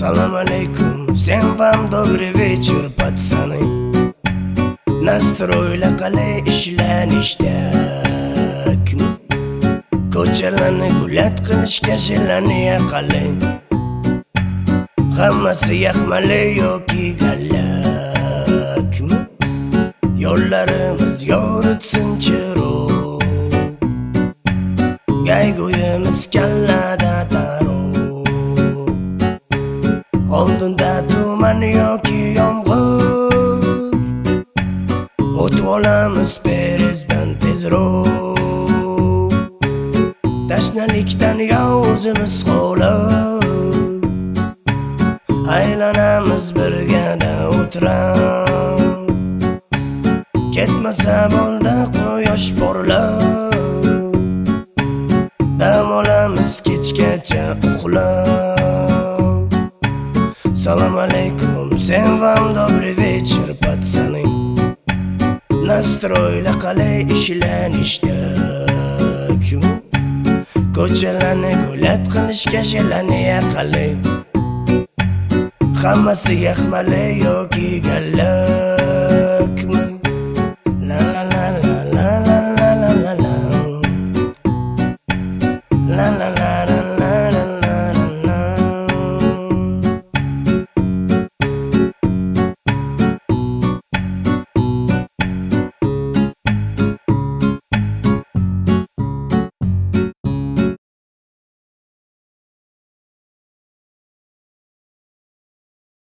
Салам алейкум, всем вам добрый вечер, пацаны. Настройla qalay ishlanishdak, ko'chalarni gulat qilishga jelaniya qalay. Hammasi yaxmali yoki gallak, yo'llarimiz yoritsin chiroq, gayguyimiz kallada taro. Oldinda tuman yoki yomg'ir, o'tib olamiz perezdan tezroq. Tashnalikdan o'zimiz qolib, aylanamiz birgada o'tirib. Ketmasa bo'ldi quyosh porlab, dam olamiz kechgacha uxlab. Салам алейкум, всем вам добрый вечер, пацаны. Настройla qalay ishlanishdak, ko'chalarni gulat qilishga jelaniya qalay. Hammasi yaxmali yoki gallak.